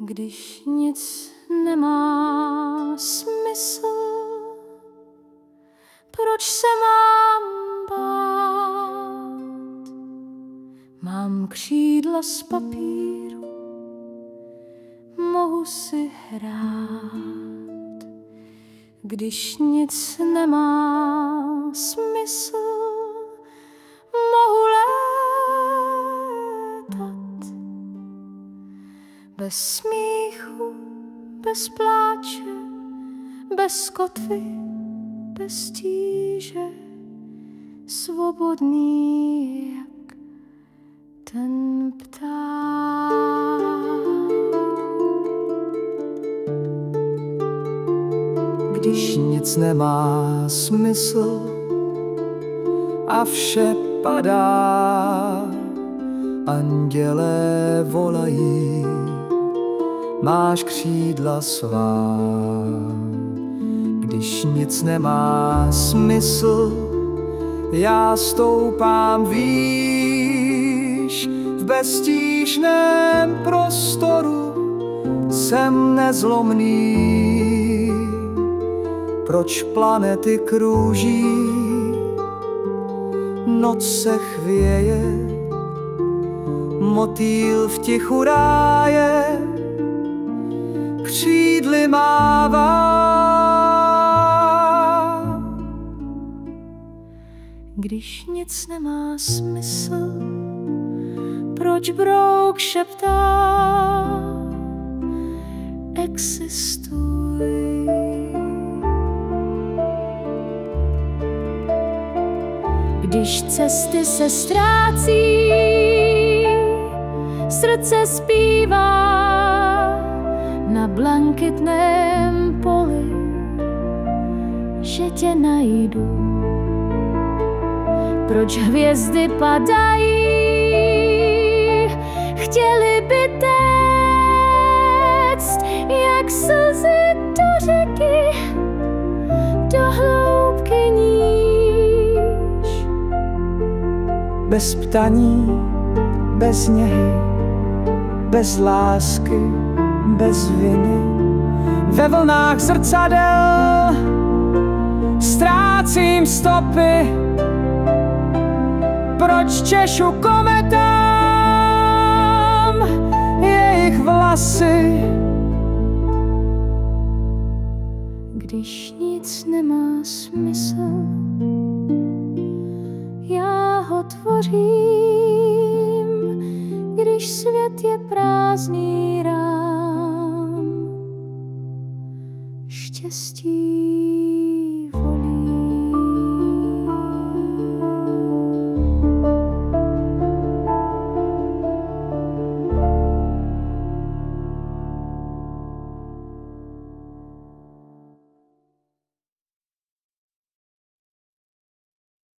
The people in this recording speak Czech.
Když nic nemá smysl, proč se mám bát? Mám křídla z papíru, mohu si hrát. Když nic nemá smysl, mohu létat. Bez smíchu, bez pláče, bez kotvy, bez tíže, svobodný jak ten pták. Když nic nemá smysl a vše padá, andělé volají, máš křídla svá. Když nic nemá smysl, já stoupám výš, v beztížném prostoru jsem nezlomný. Proč planety krouží, noc se chvěje, motýl v tichu ráje křídly mává. Když nic nemá smysl, proč brouk šeptá, existuj. Když cesty se ztrácí, srdce zpívá na blankitném poli, že tě najdu. Proč hvězdy padají, chtěli by téct jak slzy do řeky, do hloubky níž. Bez ptaní, bez něhy, bez lásky, bez viny, ve vlnách zrcadel ztrácím stopy. Proč češu kometám jejich vlasy? Když nic nemá smysl, já ho tvořím. Když svět je prázdný rád,